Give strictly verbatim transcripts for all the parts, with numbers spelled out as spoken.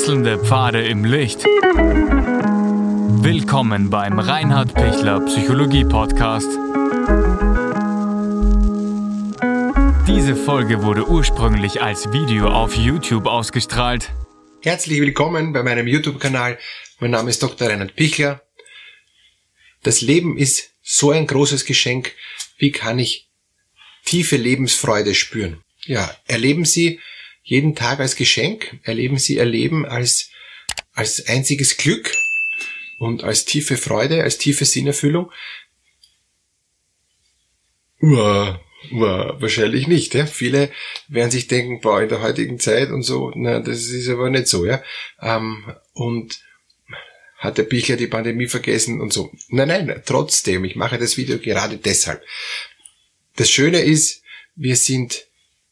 Wechselnde Pfade im Licht. Willkommen beim Reinhard Pichler Psychologie Podcast. Diese Folge wurde ursprünglich als Video auf YouTube ausgestrahlt. Herzlich willkommen bei meinem YouTube-Kanal. Mein Name ist Doktor Reinhard Pichler. Das Leben ist so ein großes Geschenk. Wie kann ich tiefe Lebensfreude spüren? Ja, erleben Sie jeden Tag als Geschenk, erleben Sie Ihr Leben als, als einziges Glück und als tiefe Freude, als tiefe Sinnerfüllung? Uah, uah, wahrscheinlich nicht. Ja? Viele werden sich denken, boah, in der heutigen Zeit und so, na, das ist aber nicht so. Ja. Ähm, und hat der Pichler die Pandemie vergessen und so. Nein, nein, trotzdem, ich mache das Video gerade deshalb. Das Schöne ist, wir sind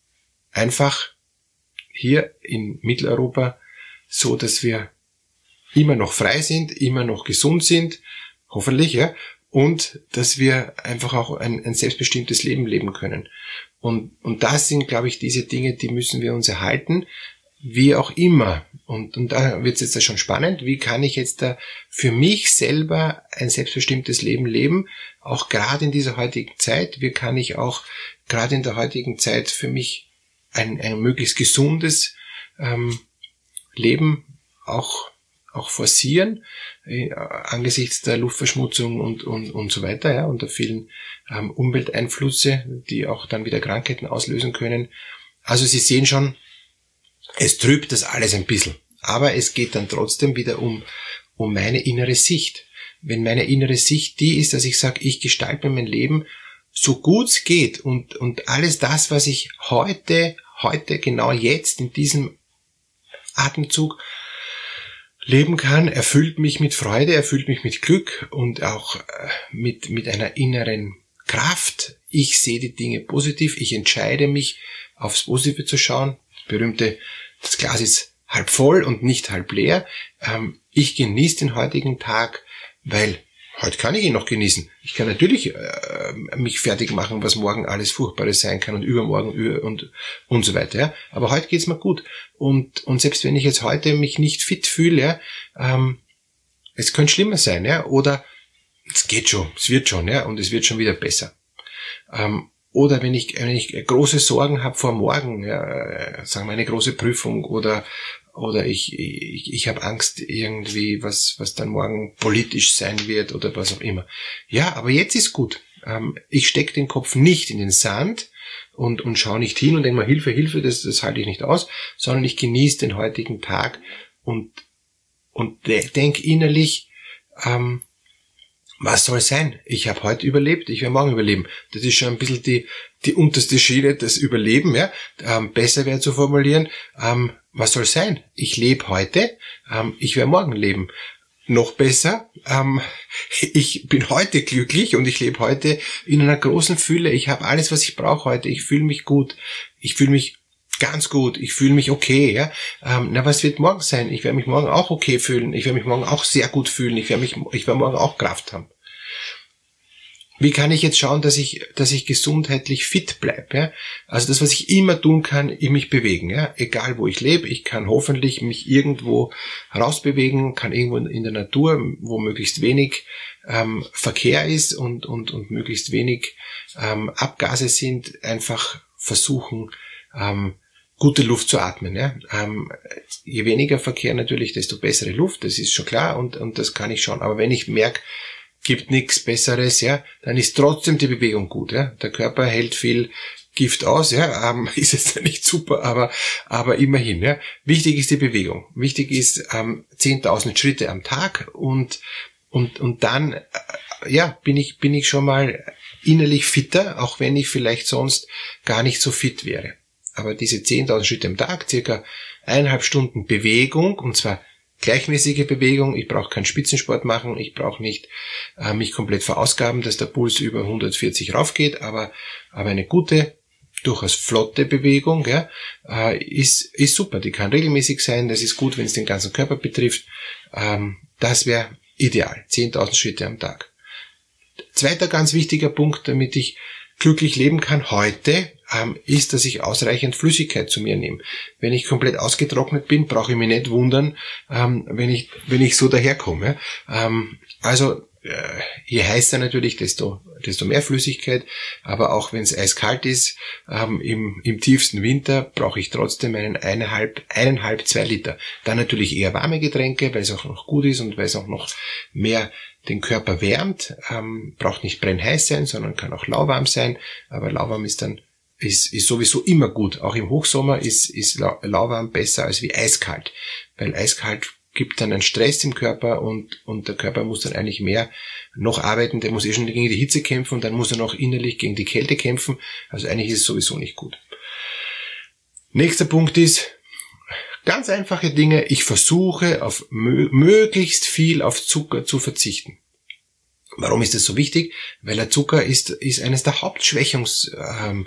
einfach hier in Mitteleuropa so, dass wir immer noch frei sind, immer noch gesund sind, hoffentlich, ja, und dass wir einfach auch ein, ein selbstbestimmtes Leben leben können. Und, und das sind, glaube ich, diese Dinge, die müssen wir uns erhalten, wie auch immer. Und, und da wird es jetzt schon spannend, wie kann ich jetzt da für mich selber ein selbstbestimmtes Leben leben, auch gerade in dieser heutigen Zeit, wie kann ich auch gerade in der heutigen Zeit für mich ein, ein möglichst gesundes ähm, Leben auch auch forcieren, äh, angesichts der Luftverschmutzung und und und so weiter, ja, und der vielen ähm, Umwelteinflüsse, die auch dann wieder Krankheiten auslösen können. Also Sie sehen schon, es trübt das alles ein bisschen, aber es geht dann trotzdem wieder um um meine innere Sicht. Wenn meine innere Sicht die ist, dass ich sage, ich gestalte mein Leben so gut es geht und und alles das, was ich heute heute genau jetzt in diesem Atemzug leben kann, erfüllt mich mit Freude, erfüllt mich mit Glück und auch mit mit einer inneren Kraft. Ich sehe die Dinge positiv, ich entscheide mich, aufs Positive zu schauen. Das berühmte, das Glas ist halb voll und nicht halb leer. Ich genieße den heutigen Tag, weil heute kann ich ihn noch genießen. Ich kann natürlich äh, mich fertig machen, was morgen alles Furchtbares sein kann und übermorgen über und und so weiter. Ja. Aber heute geht's mir gut. Und und selbst wenn ich jetzt heute mich nicht fit fühle, ja, ähm, es könnte schlimmer sein, ja, oder es geht schon, es wird schon, ja, und es wird schon wieder besser. Ähm, oder wenn ich wenn ich große Sorgen habe vor morgen, ja, sagen wir eine große Prüfung oder Oder ich, ich, ich habe Angst irgendwie, was, was dann morgen politisch sein wird oder was auch immer. Ja, aber jetzt ist gut. Ähm, ich stecke den Kopf nicht in den Sand und, und schaue nicht hin und denke mal, Hilfe, Hilfe, das, das halte ich nicht aus, sondern ich genieße den heutigen Tag und, und de- denke innerlich, ähm, was soll sein? Ich habe heute überlebt, ich werde morgen überleben. Das ist schon ein bisschen die, die unterste Schiene, das Überleben, ja. Ähm, besser wäre zu formulieren, ähm, was soll sein? Ich lebe heute, ähm, ich werde morgen leben. Noch besser, ähm, ich bin heute glücklich und ich lebe heute in einer großen Fülle. Ich habe alles, was ich brauche heute. Ich fühle mich gut. Ich fühle mich ganz gut. Ich fühle mich okay. Ja? Ähm, na, was wird morgen sein? Ich werde mich morgen auch okay fühlen. Ich werde mich morgen auch sehr gut fühlen. Ich werde mich, ich werde morgen auch Kraft haben. Wie kann ich jetzt schauen, dass ich, dass ich gesundheitlich fit bleibe? Ja? Also das, was ich immer tun kann, ich mich bewegen. Ja? Egal, wo ich lebe, ich kann hoffentlich mich irgendwo rausbewegen, kann irgendwo in der Natur, wo möglichst wenig ähm, Verkehr ist und, und, und möglichst wenig ähm, Abgase sind, einfach versuchen, ähm, gute Luft zu atmen. Ja? Ähm, je weniger Verkehr natürlich, desto bessere Luft, das ist schon klar und, und das kann ich schon. Aber wenn ich merke, gibt nichts Besseres, ja, dann ist trotzdem die Bewegung gut, ja. Der Körper hält viel Gift aus, ja, ähm, ist jetzt nicht super, aber aber immerhin, ja. Wichtig ist die Bewegung. Wichtig ist ähm, zehntausend Schritte am Tag und und und dann äh, ja, bin ich bin ich schon mal innerlich fitter, auch wenn ich vielleicht sonst gar nicht so fit wäre. Aber diese zehntausend Schritte am Tag, circa eineinhalb Stunden Bewegung, und zwar gleichmäßige Bewegung, ich brauche keinen Spitzensport machen, ich brauche nicht äh, mich komplett verausgaben, dass der Puls über hundertvierzig raufgeht, aber aber eine gute, durchaus flotte Bewegung, ja, äh, ist ist super, die kann regelmäßig sein, das ist gut, wenn es den ganzen Körper betrifft, ähm, das wäre ideal, zehntausend Schritte am Tag. Zweiter ganz wichtiger Punkt, damit ich glücklich leben kann heute, ähm, ist, dass ich ausreichend Flüssigkeit zu mir nehme. Wenn ich komplett ausgetrocknet bin, brauche ich mich nicht wundern, ähm, wenn ich wenn ich so daherkomme. Ja? Ähm, also äh, je heißer natürlich, desto desto mehr Flüssigkeit. Aber auch wenn es eiskalt ist, ähm, im im tiefsten Winter brauche ich trotzdem einen eineinhalb, eineinhalb, zwei Liter. Dann natürlich eher warme Getränke, weil es auch noch gut ist und weil es auch noch mehr den Körper wärmt. Ähm, braucht nicht brennheiß sein, sondern kann auch lauwarm sein. Aber lauwarm ist dann Ist, ist sowieso immer gut. Auch im Hochsommer ist, ist lauwarm besser als wie eiskalt. Weil eiskalt gibt dann einen Stress im Körper und, und der Körper muss dann eigentlich mehr noch arbeiten. Der muss eh schon gegen die Hitze kämpfen und dann muss er noch innerlich gegen die Kälte kämpfen. Also eigentlich ist es sowieso nicht gut. Nächster Punkt ist, ganz einfache Dinge. Ich versuche auf mö- möglichst viel auf Zucker zu verzichten. Warum ist das so wichtig? Weil der Zucker ist, ist eines der Hauptschwächungs, ähm,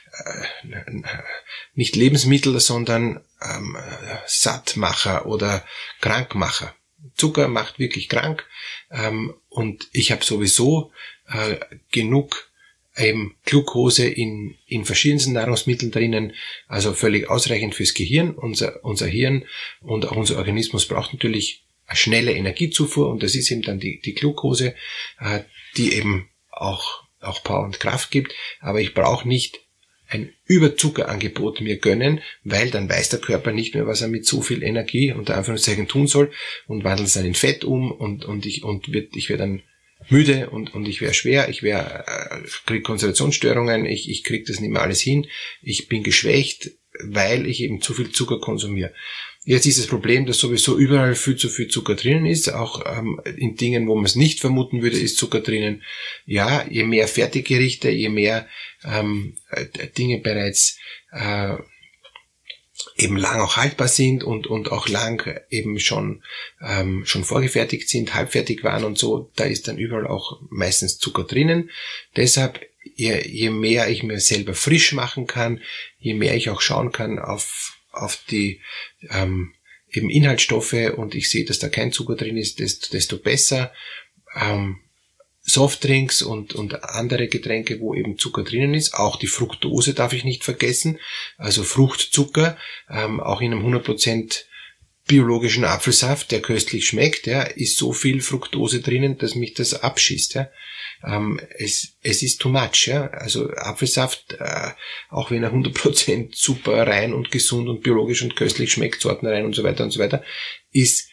äh, nicht Lebensmittel, sondern ähm, Sattmacher oder Krankmacher. Zucker macht wirklich krank, ähm, und ich habe sowieso äh, genug eben Glucose in, in verschiedensten Nahrungsmitteln drinnen, also völlig ausreichend fürs Gehirn. Unser, unser Hirn und auch unser Organismus braucht natürlich eine schnelle Energiezufuhr und das ist eben dann die, die Glucose, äh, die eben auch, auch Power und Kraft gibt. Aber ich brauche nicht ein Überzuckerangebot mir gönnen, weil dann weiß der Körper nicht mehr, was er mit so viel Energie unter Anführungszeichen tun soll und wandelt es dann in Fett um und, und ich, und wird, ich werde dann müde und, und ich wäre schwer, ich wäre, äh, kriege Konzentrationsstörungen, ich, ich kriege das nicht mehr alles hin, ich bin geschwächt, weil ich eben zu viel Zucker konsumiere. Jetzt ist das Problem, dass sowieso überall viel zu viel Zucker drinnen ist, auch ähm, in Dingen, wo man es nicht vermuten würde, ist Zucker drinnen. Ja, je mehr Fertiggerichte, je mehr ähm, Dinge bereits äh, eben lang auch haltbar sind und und auch lang eben schon ähm, schon vorgefertigt sind, halbfertig waren und so, da ist dann überall auch meistens Zucker drinnen. Deshalb, je, je mehr ich mir selber frisch machen kann, je mehr ich auch schauen kann auf auf die ähm, eben Inhaltsstoffe und ich sehe, dass da kein Zucker drin ist, desto, desto besser. Ähm, Softdrinks und, und andere Getränke, wo eben Zucker drinnen ist. Auch die Fructose darf ich nicht vergessen. Also Fruchtzucker, ähm, auch in einem hundert Prozent biologischen Apfelsaft, der köstlich schmeckt, ja, ist so viel Fructose drinnen, dass mich das abschießt. Ja. Ähm, es, es ist too much. Ja. Also Apfelsaft, äh, auch wenn er hundert Prozent super rein und gesund und biologisch und köstlich schmeckt, sortenrein und so weiter und so weiter, ist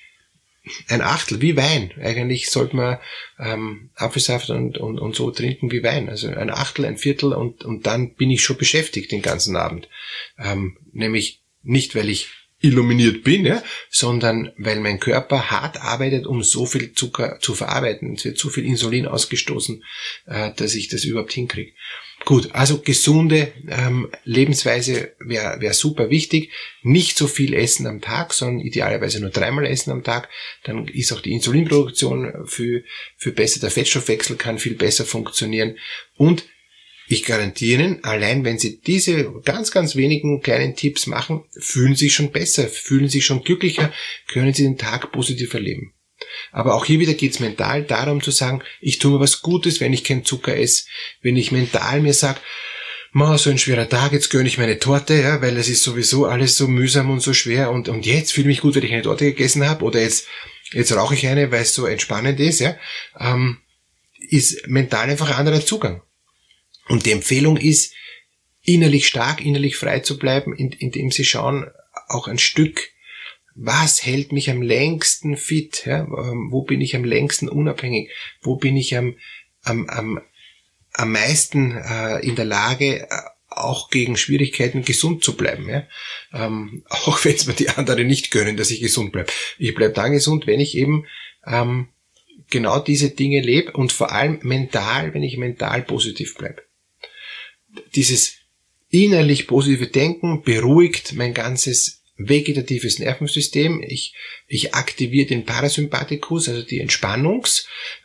ein Achtel, wie Wein. Eigentlich sollte man ähm, Apfelsaft und, und, und so trinken wie Wein. Also ein Achtel, ein Viertel und, und dann bin ich schon beschäftigt den ganzen Abend. Ähm, nämlich nicht, weil ich illuminiert bin, ja, sondern weil mein Körper hart arbeitet, um so viel Zucker zu verarbeiten. Es wird zu viel Insulin ausgestoßen, äh, dass ich das überhaupt hinkriege. Gut, also gesunde ähm, Lebensweise wäre wär super wichtig. Nicht so viel essen am Tag, sondern idealerweise nur dreimal essen am Tag. Dann ist auch die Insulinproduktion viel, viel besser. Der Fettstoffwechsel kann viel besser funktionieren. Und ich garantiere Ihnen, allein wenn Sie diese ganz, ganz wenigen kleinen Tipps machen, fühlen Sie sich schon besser, fühlen Sie sich schon glücklicher, können Sie den Tag positiv erleben. Aber auch hier wieder geht es mental darum zu sagen, ich tue mir was Gutes, wenn ich keinen Zucker esse. Wenn ich mental mir sage, ma, so ein schwerer Tag, jetzt gönne ich meine Torte, ja, weil es ist sowieso alles so mühsam und so schwer und, und jetzt fühle ich mich gut, wenn ich eine Torte gegessen habe oder jetzt, jetzt rauche ich eine, weil es so entspannend ist, ja, ähm, ist mental einfach ein anderer Zugang. Und die Empfehlung ist, innerlich stark, innerlich frei zu bleiben, indem Sie schauen, auch ein Stück, was hält mich am längsten fit, ja? Wo bin ich am längsten unabhängig, wo bin ich am, am, am, am meisten äh, in der Lage, äh, auch gegen Schwierigkeiten gesund zu bleiben. Ja? Ähm, auch wenn es mir die anderen nicht gönnen, dass ich gesund bleibe. Ich bleibe dann gesund, wenn ich eben ähm, genau diese Dinge lebe und vor allem mental, wenn ich mental positiv bleibe. Dieses innerlich positive Denken beruhigt mein ganzes vegetatives Nervensystem. Ich, ich aktiviere den Parasympathikus, also die Entspannungsebene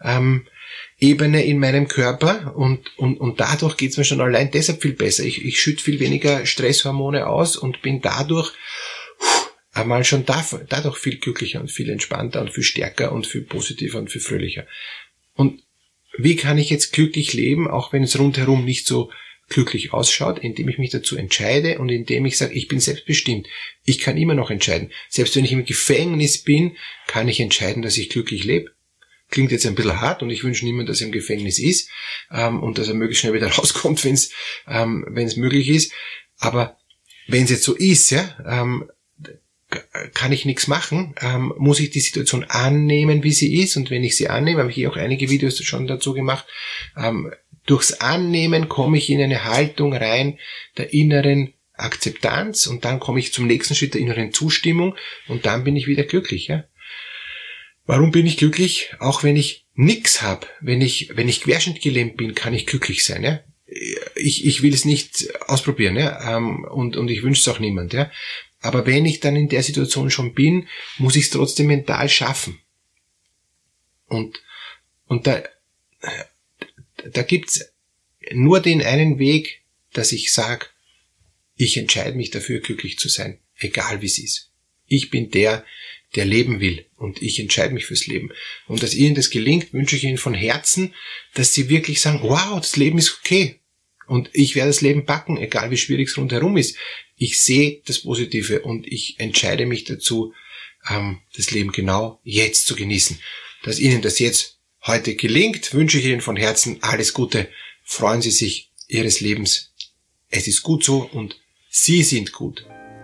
ähm, in meinem Körper und, und, und dadurch geht's mir schon allein deshalb viel besser. Ich, ich schütte viel weniger Stresshormone aus und bin dadurch pff, einmal schon da, dadurch viel glücklicher und viel entspannter und viel stärker und viel positiver und viel fröhlicher. Und wie kann ich jetzt glücklich leben, auch wenn es rundherum nicht so glücklich ausschaut, indem ich mich dazu entscheide und indem ich sage, ich bin selbstbestimmt. Ich kann immer noch entscheiden. Selbst wenn ich im Gefängnis bin, kann ich entscheiden, dass ich glücklich lebe. Klingt jetzt ein bisschen hart und ich wünsche niemandem, dass er im Gefängnis ist ähm, und dass er möglichst schnell wieder rauskommt, wenn es ähm, wenn es möglich ist. Aber wenn es jetzt so ist, ja, ähm, kann ich nichts machen, ähm, muss ich die Situation annehmen, wie sie ist. Und wenn ich sie annehme, habe ich hier auch einige Videos schon dazu gemacht, ähm, durchs Annehmen komme ich in eine Haltung rein der inneren Akzeptanz und dann komme ich zum nächsten Schritt der inneren Zustimmung und dann bin ich wieder glücklich. Ja? Warum bin ich glücklich? Auch wenn ich nichts habe, wenn ich wenn ich querschnittgelähmt bin, kann ich glücklich sein. Ja? Ich ich will es nicht ausprobieren, ja, ähm, und und ich wünsche es auch niemand, ja. Aber wenn ich dann in der Situation schon bin, muss ich es trotzdem mental schaffen. Und und da da gibt's nur den einen Weg, dass ich sage, ich entscheide mich dafür, glücklich zu sein, egal wie es ist. Ich bin der, der leben will und ich entscheide mich fürs Leben. Und dass Ihnen das gelingt, wünsche ich Ihnen von Herzen, dass Sie wirklich sagen, wow, das Leben ist okay. Und ich werde das Leben packen, egal wie schwierig es rundherum ist. Ich sehe das Positive und ich entscheide mich dazu, das Leben genau jetzt zu genießen. Dass Ihnen das jetzt heute gelingt, wünsche ich Ihnen von Herzen alles Gute. Freuen Sie sich Ihres Lebens. Es ist gut so und Sie sind gut.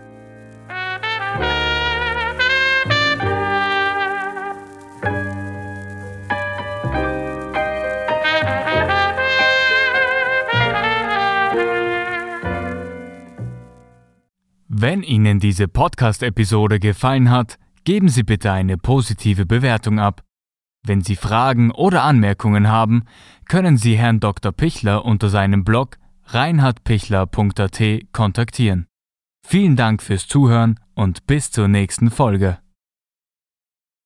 Wenn Ihnen diese Podcast-Episode gefallen hat, geben Sie bitte eine positive Bewertung ab. Wenn Sie Fragen oder Anmerkungen haben, können Sie Herrn Doktor Pichler unter seinem Blog reinhard pichler punkt a t kontaktieren. Vielen Dank fürs Zuhören und bis zur nächsten Folge.